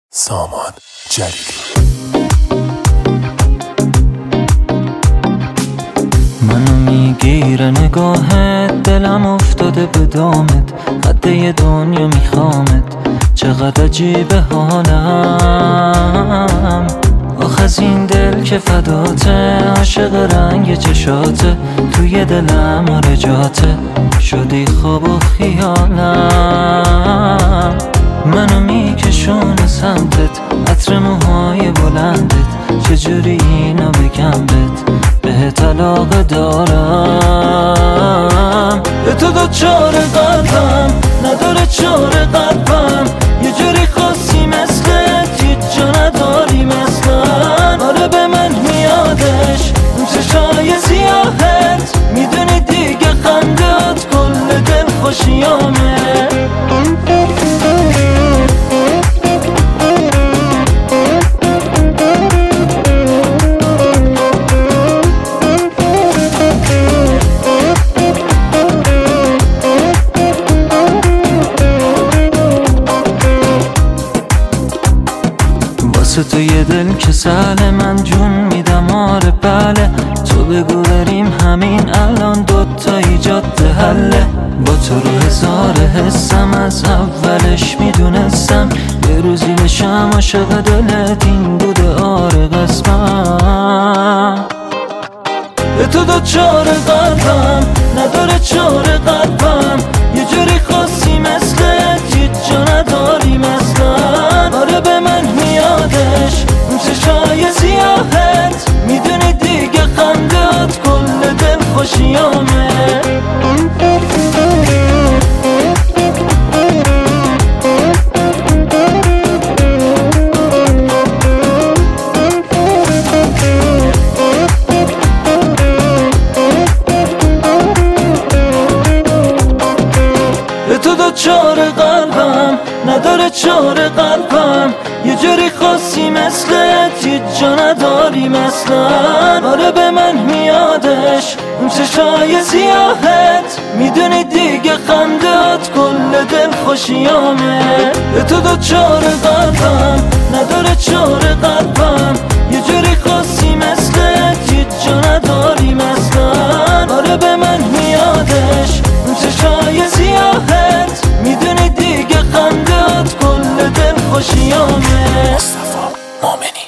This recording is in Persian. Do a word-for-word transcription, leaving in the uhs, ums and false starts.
سامان جلیلی. منو میگیره نگاهت، دلم افتاده به دامت، قده دنیا میخوامت، چقدر عجیبه حالم. آخ از این دل که فداته، عاشق رنگ چشاته، توی دلم آره جاته، شدی خواب و خیالم. منو میکشونه سمتت، عطر موهای بلندت، چجوری اینو بگم بهت، بهت علاقه دارم. به تو دوچار قلبم، نداره چار قلبم، یه جوری خاصی مثلت، هیچ جا نداری مثلن. آره به من میادش اون چشای سیاهت، میدونی دیگه خندت کل دل خوشیامه. تو یه دل که سهله، من جون میدم آره بله، تو بگو بریم همین الان، دوتایی جاده حله. با تو رو هزار حسم، از اولش میدونستم یه روزی بشم عاشق دلت، این بوده آره قسمم. به تو دوچار قلبم، نداره چار قلبم، یه جوری خاصی مثلت، هیچ جا نداری مثلن. آره به من میادش اون چشای سیاهت، میدونی دیگه خندت کل دل خوشیامه. تو دوچار قلبم، نداره چار قلبم، یه جوری خاصی مثلت، هیچ جا نداری مثلن. آره به من میادش اون چشای سیاهت، میدونی دیگه خندت کل دل خوشیامه. به تو دوچار قلبم، نداره چار قلبم، یه جوری خاصی مثلت، هیچ جا نداری مثلن. آره به من میادش اون چشای سیاهت، میدونی دیگه خندت کل دل خوشیامه. مصطفی مؤمنی.